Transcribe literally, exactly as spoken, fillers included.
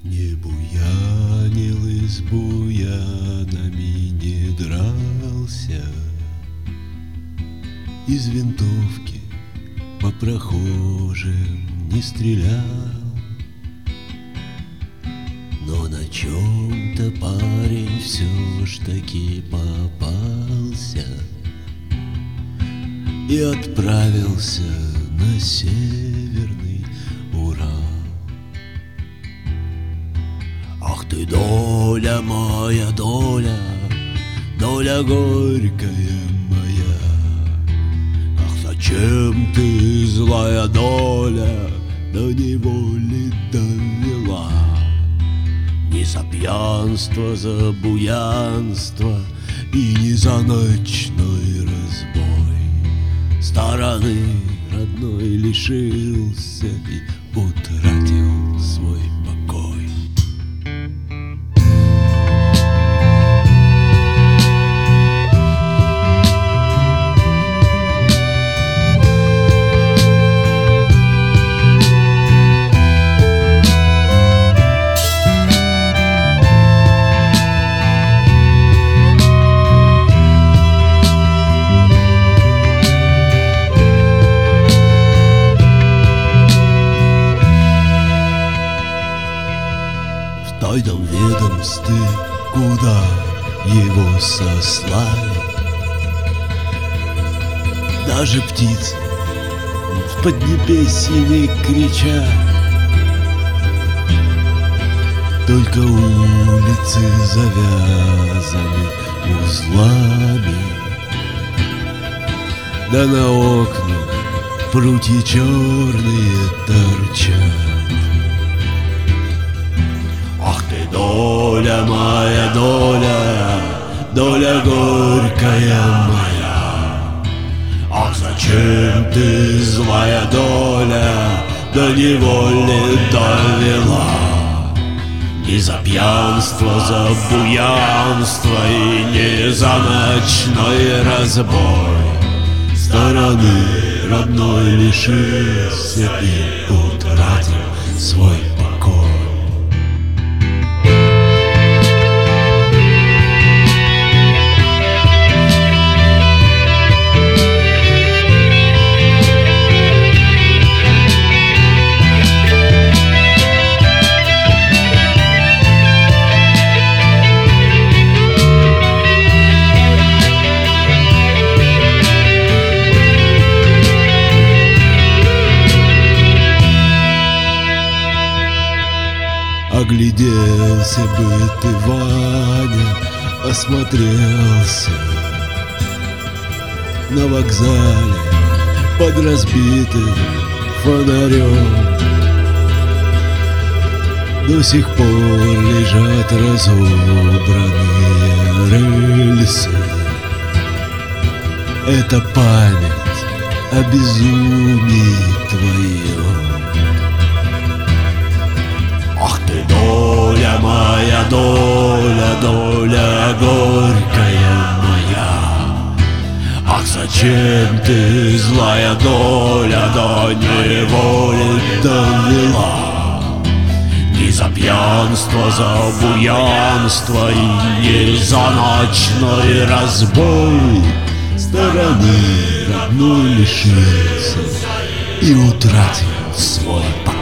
Не буянил и с буянами не дрался, из винтовки по прохожим не стрелял. Но на чем-то парень все ж таки попался и отправился на северный Урал. Ах ты, доля моя, доля, доля горькая моя, ах, зачем ты, злая доля, до неволи довела? Не за пьянство, за буянство и не за ночной разбой стороны родной лишился и утратил свой покой. В тайном ведомстве, куда его сослали, даже птицы в поднебесье кричат. Только улицы завязаны узлами, да на окнах прутья черные торчат. Ах ты, доля моя, доля, доля горькая моя, ах, зачем ты, злая доля, до неволи довела? Не за пьянство, за буянство и не за ночной разбой стороны родной лишился и утратил свой покой. Огляделся бы ты, Ваня, осмотрелся на вокзале под разбитым фонарем. До сих пор лежат разобранные рельсы. Это память о безумии твоем. Ах ты, доля моя, доля, доля горькая моя, ах, зачем ты, злая доля, до неволи довела? Не за пьянство, за буянство и не за ночной разбой стороны родной лишился и утратил свой покой.